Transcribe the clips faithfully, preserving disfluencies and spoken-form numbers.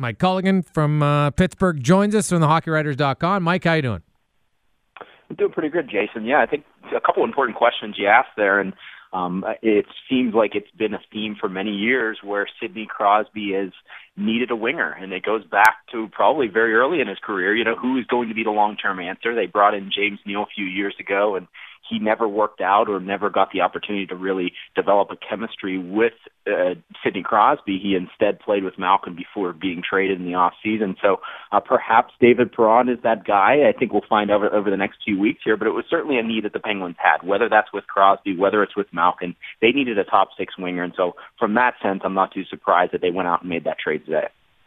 Mike Culligan from uh, Pittsburgh joins us from the hockey writers dot com. Mike, how you doing? I'm doing pretty good, Jason. Yeah, I think a couple important questions you asked there, and um, it seems like it's been a theme for many years where Sidney Crosby has needed a winger, and it goes back to probably very early in his career. You know, who is going to be the long-term answer? They brought in James Neal a few years ago, and he never worked out or never got the opportunity to really develop a chemistry with uh, Sidney Crosby. He instead played with Malkin before being traded in the offseason. So uh, perhaps David Perron is that guy. I think we'll find out over, over the next few weeks here, but it was certainly a need that the Penguins had, whether that's with Crosby, whether it's with Malkin. They needed a top six winger, and so from that sense, I'm not too surprised that they went out and made that trade today.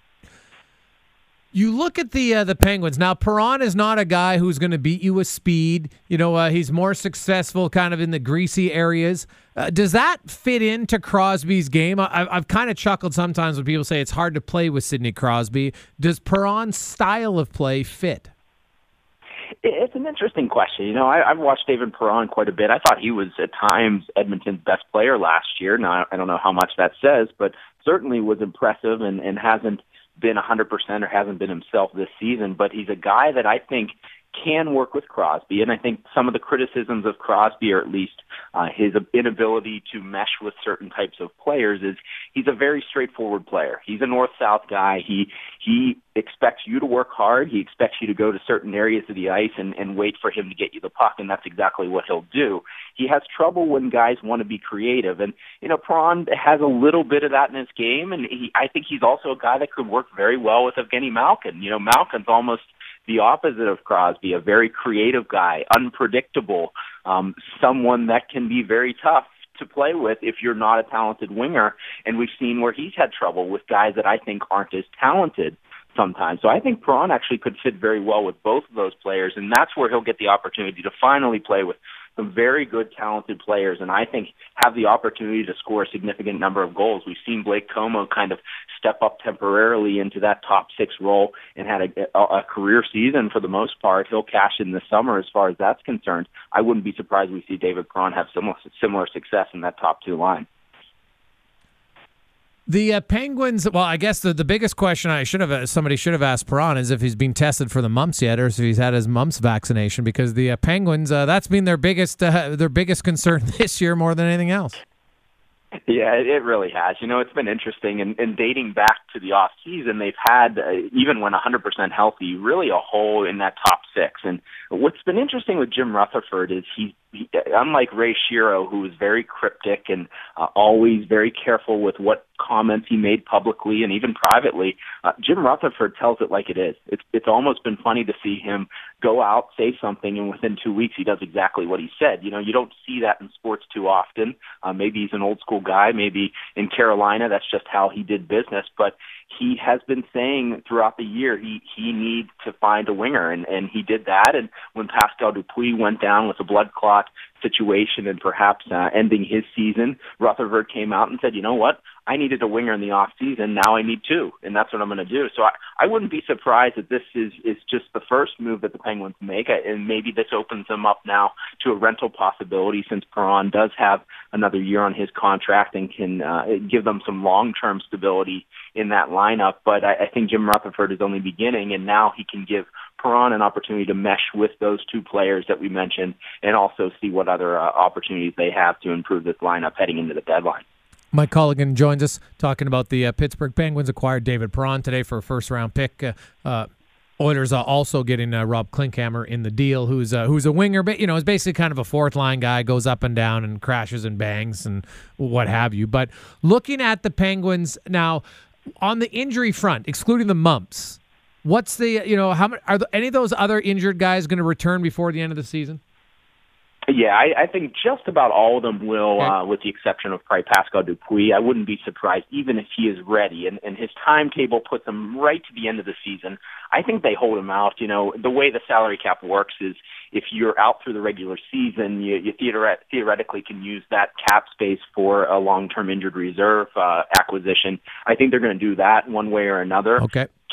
You look at the uh, the Penguins. Now, Perron is not a guy who's going to beat you with speed. You know, uh, he's more successful kind of in the greasy areas. Uh, does that fit into Crosby's game? I, I've kind of chuckled sometimes when people say it's hard to play with Sidney Crosby. Does Perron's style of play fit? It's an interesting question. You know, I, I've watched David Perron quite a bit. I thought he was at times Edmonton's best player last year. Now, I don't know how much that says, but certainly was impressive and, and hasn't been one hundred percent or hasn't been himself this season. But he's a guy that I think can work with Crosby, and I think some of the criticisms of Crosby, or at least uh, his inability to mesh with certain types of players, is he's a very straightforward player. He's a north-south guy. He he expects you to work hard. He expects you to go to certain areas of the ice and, and wait for him to get you the puck, and that's exactly what he'll do. He has trouble when guys want to be creative, and you know, Perron has a little bit of that in his game, and he, I think he's also a guy that could work very well with Evgeny Malkin. You know, Malkin's almost the opposite of Crosby, a very creative guy, unpredictable, um, someone that can be very tough to play with if you're not a talented winger. And we've seen where he's had trouble with guys that I think aren't as talented sometimes. So I think Perron actually could fit very well with both of those players, and that's where he'll get the opportunity to finally play with some very good, talented players, and I think have the opportunity to score a significant number of goals. We've seen Blake Comeau kind of step up temporarily into that top six role and had a, a career season for the most part. He'll cash in this summer as far as that's concerned. I wouldn't be surprised we see David Perron have similar, similar success in that top two line. The uh, Penguins, well, I guess the, the biggest question I should have somebody should have asked Perron is if he's been tested for the mumps yet, or if he's had his mumps vaccination, because the uh, Penguins, uh, that's been their biggest uh, their biggest concern this year more than anything else. Yeah, it really has. You know, it's been interesting, and, and dating back to the off season, they've had, uh, even when one hundred percent healthy, really a hole in that top six. And what's been interesting with Jim Rutherford is he, he unlike Ray Shero, who was very cryptic and uh, always very careful with what comments he made publicly and even privately, uh, Jim Rutherford tells it like it is. It's it's almost been funny to see him go out, say something, and within two weeks he does exactly what he said. You know, you don't see that in sports too often. Uh, maybe he's an old school guy. Maybe in Carolina that's just how he did business. But he has been saying throughout the year he, he needs to find a winger, and, and he did that. And when Pascal Dupuis went down with a blood clot situation and perhaps uh, ending his season, Rutherford came out and said, you know what, I needed a winger in the off season. Now I need two, and that's what I'm going to do. So I, I wouldn't be surprised that this is, is just the first move that the Penguins make, and maybe this opens them up now to a rental possibility, since Perron does have another year on his contract and can uh, give them some long-term stability in that lineup. But I, I think Jim Rutherford is only beginning, and now he can give Perron an opportunity to mesh with those two players that we mentioned, and also see what other uh, opportunities they have to improve this lineup heading into the deadline. Mike Culligan joins us talking about the uh, Pittsburgh Penguins acquired David Perron today for a first-round pick. Uh, uh, Oilers are also getting uh, Rob Klinkhammer in the deal, who's uh, who's a winger, but you know, is basically kind of a fourth-line guy, goes up and down and crashes and bangs and what have you. But looking at the Penguins now, on the injury front, excluding the mumps, what's the you know how many, are the, any of those other injured guys going to return before the end of the season? Yeah, I, I think just about all of them will, okay. uh, with the exception of probably Pascal Dupuis. I wouldn't be surprised even if he is ready, and, and his timetable puts him right to the end of the season. I think they hold him out. You know, the way the salary cap works is if you're out through the regular season, you, you theoret- theoretically can use that cap space for a long-term injured reserve uh, acquisition. I think they're going to do that one way or another. Okay.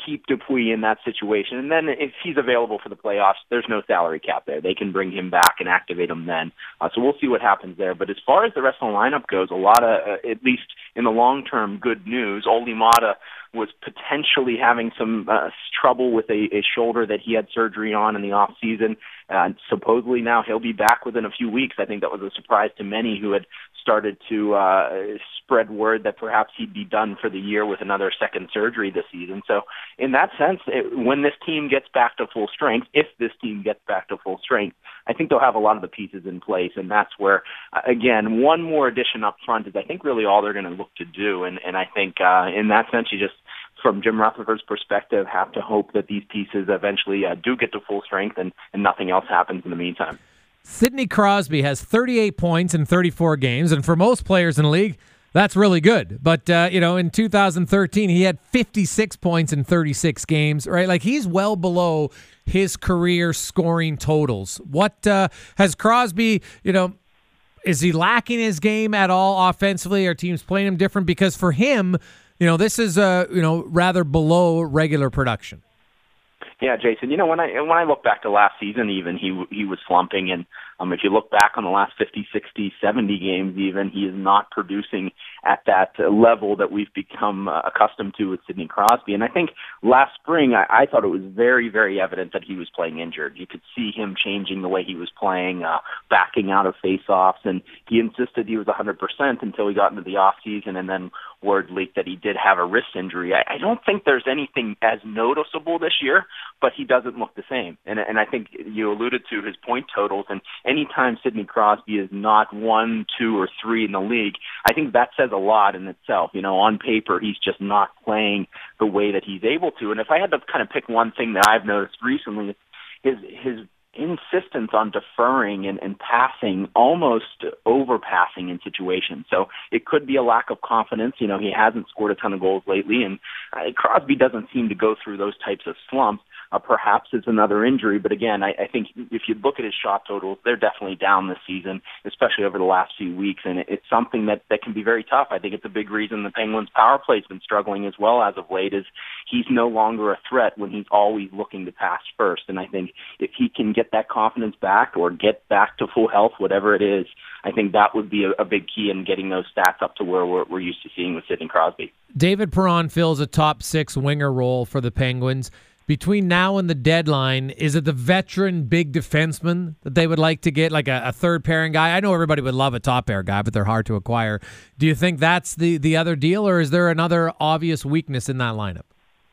keep Dupuis in that situation. And then if he's available for the playoffs, there's no salary cap there. They can bring him back and activate him then. Uh, so we'll see what happens there. But as far as the rest of the lineup goes, a lot of, uh, at least in the long term, good news. Olli Maatta was potentially having some uh, trouble with a, a shoulder that he had surgery on in the off season. Uh, supposedly now he'll be back within a few weeks. I think that was a surprise to many who had started to uh, spread word that perhaps he'd be done for the year with another second surgery this season. So in that sense, it, when this team gets back to full strength, if this team gets back to full strength, I think they'll have a lot of the pieces in place. And that's where, uh, again, one more addition up front is I think really all they're going to look to do. And, and I think uh, in that sense, you just, from Jim Rutherford's perspective, have to hope that these pieces eventually uh, do get to full strength and, and nothing else happens in the meantime. Sidney Crosby has thirty-eight points in thirty-four games, and for most players in the league, that's really good. But, uh, you know, in two thousand thirteen, he had fifty-six points in thirty-six games, right? Like, he's well below his career scoring totals. What uh, has Crosby, you know, is he lacking his game at all offensively? Are teams playing him different? Because for him, you know, this is, uh, you know, rather below regular production. Yeah, Jason, you know, when I when I look back to last season even, he he was slumping. And um, if you look back on the last fifty, sixty, seventy games even, he is not producing at that uh, level that we've become uh, accustomed to with Sidney Crosby. And I think last spring, I, I thought it was very, very evident that he was playing injured. You could see him changing the way he was playing, uh, backing out of faceoffs, and he insisted he was one hundred percent until he got into the offseason, and then word leaked that he did have a wrist injury. I, I don't think there's anything as noticeable this year, but he doesn't look the same. And, and I think you alluded to his point totals, and anytime Sidney Crosby is not one, two, or three in the league, I think that says a lot in itself. You know, on paper, he's just not playing the way that he's able to. And if I had to kind of pick one thing that I've noticed recently, his his insistence on deferring and, and passing, almost overpassing in situations. So it could be a lack of confidence. You know, he hasn't scored a ton of goals lately, and uh, Crosby doesn't seem to go through those types of slumps. Uh, perhaps it's another injury, but again, I, I think if you look at his shot totals, they're definitely down this season, especially over the last few weeks, and it, it's something that, that can be very tough. I think it's a big reason the Penguins' power play's been struggling as well as of late, is he's no longer a threat when he's always looking to pass first, and I think if he can get that confidence back or get back to full health, whatever it is, I think that would be a, a big key in getting those stats up to where we're, we're used to seeing with Sidney Crosby. David Perron fills a top six winger role for the Penguins. Between now and the deadline, is it the veteran big defenseman that they would like to get, like a, a third pairing guy? I know everybody would love a top pair guy, but they're hard to acquire. Do you think that's the, the other deal, or is there another obvious weakness in that lineup?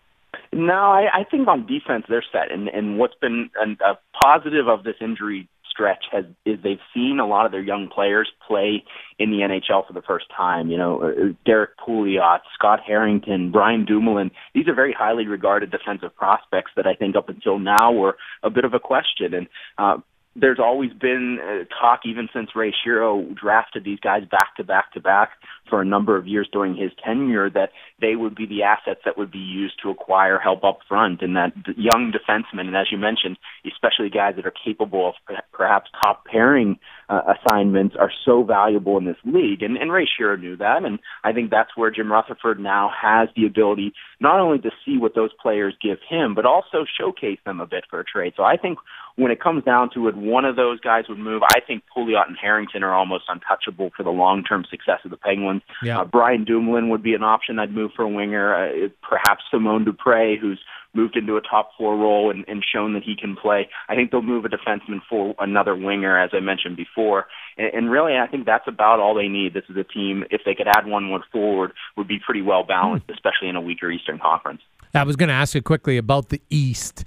No, I, I think on defense they're set, and, and what's been a, a positive of this injury stretch has is they've seen a lot of their young players play in the N H L for the first time. You know, Derek Pouliot, Scott Harrington, Brian Dumoulin. These are very highly regarded defensive prospects that I think up until now were a bit of a question. And uh, there's always been uh, talk, even since Ray Shero drafted these guys back to back to back for a number of years during his tenure, that they would be the assets that would be used to acquire help up front, and that young defensemen, and as you mentioned, especially guys that are capable of perhaps top pairing uh, assignments, are so valuable in this league. And, and Ray Shero knew that, and I think that's where Jim Rutherford now has the ability not only to see what those players give him, but also showcase them a bit for a trade. So I think when it comes down to it, one of those guys would move. I think Pouliot and Harrington are almost untouchable for the long-term success of the Penguins. Yeah. Uh, Brian Dumoulin would be an option I'd move for a winger. Uh, perhaps Simone Dupré, who's moved into a top four role and, and shown that he can play. I think they'll move a defenseman for another winger, as I mentioned before. And, and really, I think that's about all they need. This is a team, if they could add one more forward, would be pretty well balanced, mm. especially in a weaker Eastern Conference. I was going to ask you quickly about the East.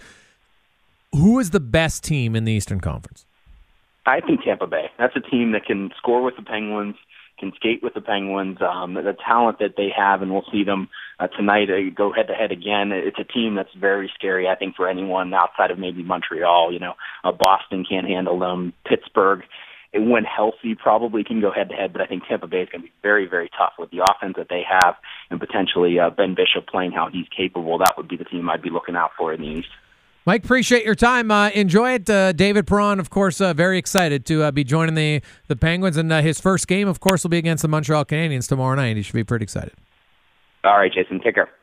Who is the best team in the Eastern Conference? I think Tampa Bay. That's a team that can score with the Penguins, can skate with the Penguins. Um, the talent that they have, and we'll see them uh, tonight uh, go head-to-head again. It's a team that's very scary, I think, for anyone outside of maybe Montreal. You know, uh, Boston can't handle them. Pittsburgh, it, when healthy, probably can go head-to-head, but I think Tampa Bay is going to be very, very tough with the offense that they have, and potentially uh, Ben Bishop playing how he's capable. That would be the team I'd be looking out for in the East. Mike, appreciate your time. Uh, enjoy it. Uh, David Perron, of course, uh, very excited to uh, be joining the, the Penguins. And uh, his first game, of course, will be against the Montreal Canadiens tomorrow night. He should be pretty excited. All right, Jason. Take care.